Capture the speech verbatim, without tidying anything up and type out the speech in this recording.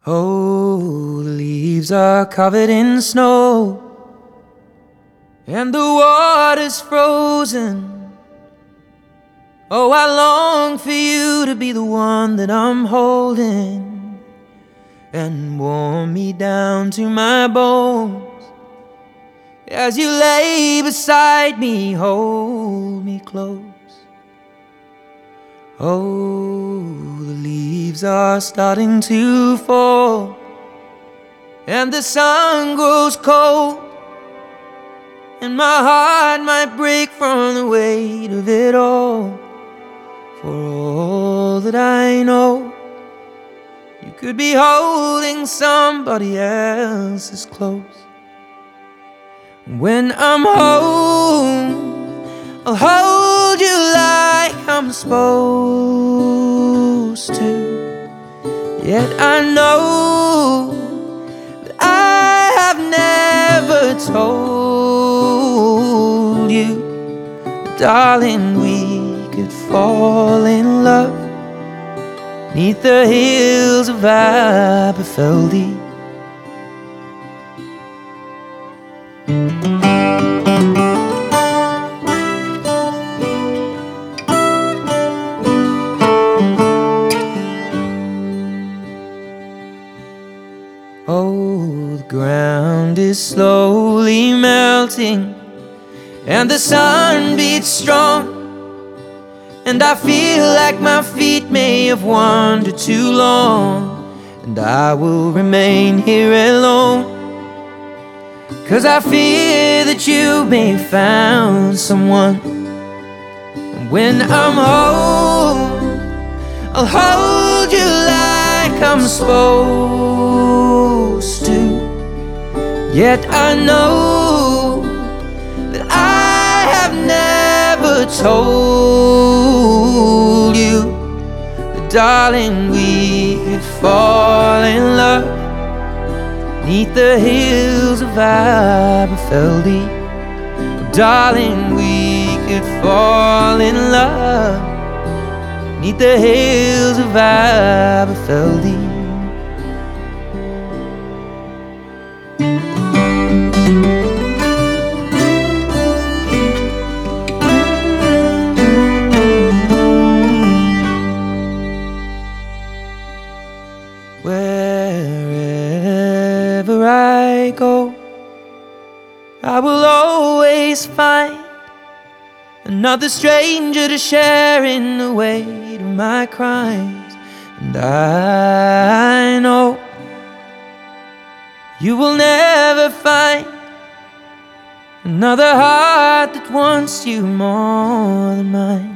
Oh, the leaves are covered in snow, and the water's frozen. Oh, I long for you to be the one that I'm holding, and warm me down to my bones. As you lay beside me, hold me close. Oh, the leaves are starting to fall, and the sun grows cold, and my heart might break from the weight of it all. For all that I know, you could be holding somebody else's close. When I'm home, I'll hold you like I'm supposed to. Yet I know that I have never told you, darling, we could fall in love 'neath the hills of Aberfeldy. Oh, the ground is slowly melting, and the sun beats strong, and I feel like my feet may have wandered too long, and I will remain here alone, 'cause I fear that you may have found someone. And when I'm home, I'll hold you like I'm supposed to. Yet I know that I have never told you that, darling, we could fall in love 'neath the hills of Aberfeldy. Darling, we could fall in love 'neath the hills of Aberfeldy. Wherever I go, I will always find another stranger to share in the weight of my crimes. And I know you will never find another heart that wants you more than mine.